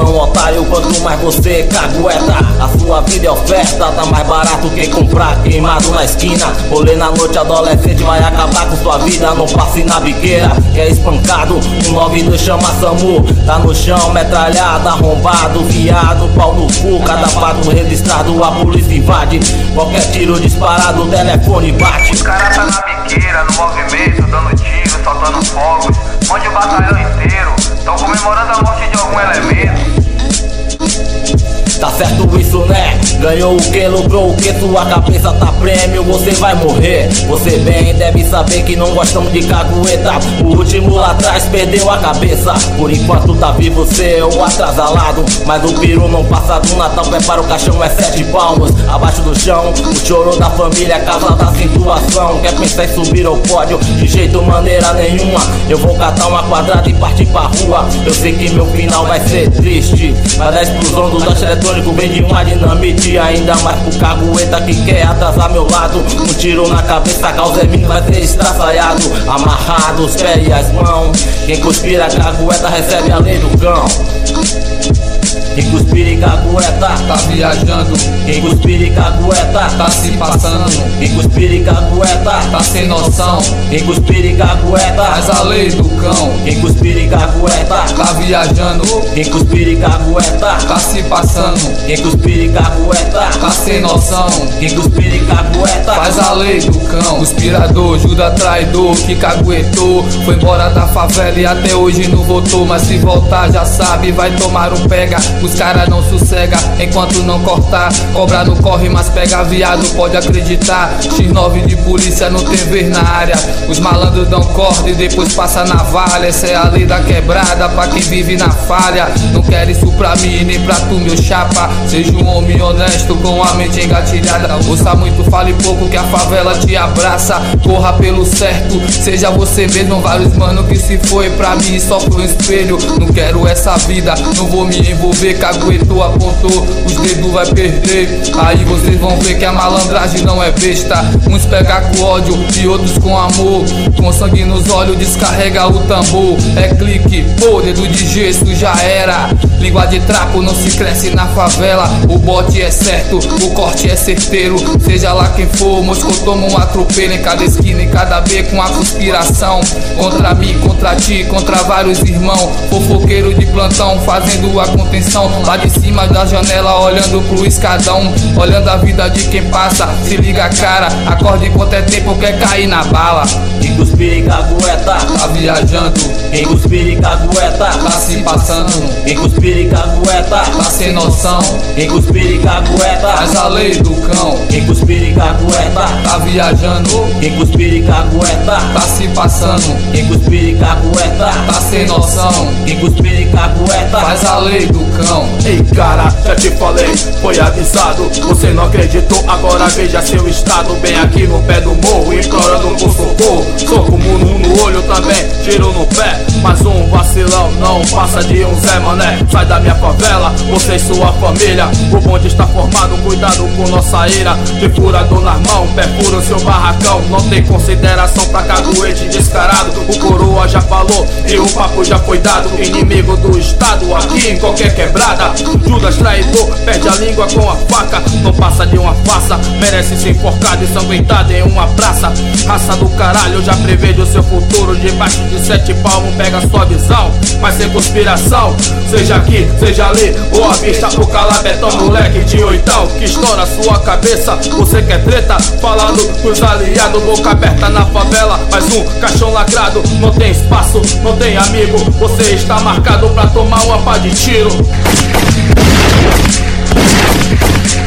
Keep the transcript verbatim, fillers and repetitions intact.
Vacilão, otário, quanto mais você cagueta, a sua vida é oferta, tá mais barato que comprar queimado na esquina. Rolê na noite, adolescente vai acabar com sua vida, não passe na biqueira, que é espancado. Um nove dois chama SAMU, tá no chão, metralhado, arrombado, viado, pau no cu, cada fato registrado, a polícia invade. Qualquer tiro disparado, o telefone bate. Os caras tá na biqueira, no movimento, dando tiro, soltando fogos. Onde o batalhão inteiro tão comemorando a morte de algum elemento. Tá certo isso, né? Ganhou o que, lucrou o que, sua cabeça tá prêmio, você vai morrer. Você bem deve saber que não gostamos de cagueta. O último lá atrás perdeu a cabeça. Por enquanto tá vivo seu atrasalado, mas o peru não passa do Natal. Prepara o caixão, é sete palmos abaixo do chão. O choro da família, causa da situação. Quer pensar em subir ao pódio? De jeito, maneira nenhuma. Eu vou catar uma quadrada e partir pra rua. Eu sei que meu final vai ser triste, mas a explosão do lanche eletrônico vem de uma dinamite. Ainda mais pro cagueta que quer atrasar meu lado. Um tiro na cabeça, a causa é minha, vai ser estraçalhado. Amarrado os pés e as mãos. Quem conspira cagueta recebe a lei do cão. Quem cuspira e cagueta tá viajando. Quem cuspira e cagueta tá se passando. Quem cuspira e cagueta tá sem noção. Quem cuspira e cagueta faz a lei do cão. Quem cuspira e cagueta tá viajando. Quem cuspira e cagueta tá se passando. Quem cuspira e cagueta tá sem noção. Quem cuspira e cagueta faz a lei do cão. Conspirador, Judas traidor, que caguetou. Foi embora da favela e até hoje não voltou. Mas se voltar já sabe, vai tomar um pega. Os cara não sossega enquanto não cortar. Cobra não corre, mas pega viado, pode acreditar. X nove de polícia não tem vez na área. Os malandros dão corda e depois passa navalha. Essa é a lei da quebrada pra quem vive na falha. Não quero isso pra mim nem pra tu, meu chapa. Seja um homem honesto com a mente engatilhada. Ouça muito, fale pouco que a favela te abraça. Corra pelo certo, seja você mesmo. Vários mano que se foi pra mim só foi um espelho. Não quero essa vida, não vou me envolver. Caguetou, apontou, os dedos vai perder. Aí vocês vão ver que a malandragem não é besta. Uns pega com ódio e outros com amor. Com sangue nos olhos descarrega o tambor. É clique, pô, dedo de gesso já era. Língua de trapo não se cresce na favela. O bote é certo, o corte é certeiro. Seja lá quem for, Moscou toma um atropelo. Em cada esquina, em cada beco, uma conspiração. Contra mim, contra ti, contra vários irmãos. Fofoqueiro de plantão fazendo a contenção. Lá de cima da janela olhando pro escadão. Olhando a vida de quem passa, se liga cara. Acorde enquanto é tempo, quer cair na bala. Quem cuspira e cagueta tá viajando. Quem cuspira e cagueta tá se passando. Quem cuspira e cagueta tá sem noção. Quem cuspira e cagueta faz a lei do cão. Quem cuspira e cagueta tá viajando. Quem cuspira e cagueta tá se passando. Quem cuspira e cagueta tá sem noção. Quem cuspira e cagueta faz a lei do cão. Ei cara, já te falei, foi avisado. Você não acreditou, agora veja seu estado. Bem aqui no pé do morro, implorando por socorro. Soco mundo no olho também, tiro no pé. Mas um vacilão não passa de um Zé Mané. Sai da minha favela, você e sua família. O bonde está formado, cuidado com nossa ira. De furador nas mãos, perfura o seu barracão. Não tem consideração pra caguete descarado. O coroa já falou e o papo já foi dado. Inimigo do estado, aqui em qualquer quebrada. Judas traidor, perde a língua com a faca. Não passa de uma farsa, merece ser enforcado e sanguentado em uma praça. Raça do caralho, eu já prevejo o seu futuro. Debaixo de sete palmos pega sua visão, mas sem conspiração. Seja aqui, seja ali, ou à vista pro calabetão. Moleque de oitão, que estoura sua cabeça. Você quer treta, falando pros aliados. Boca aberta na favela, mais um caixão lacrado. Não tem espaço, não tem amigo. Você está marcado pra tomar uma pá de tiro.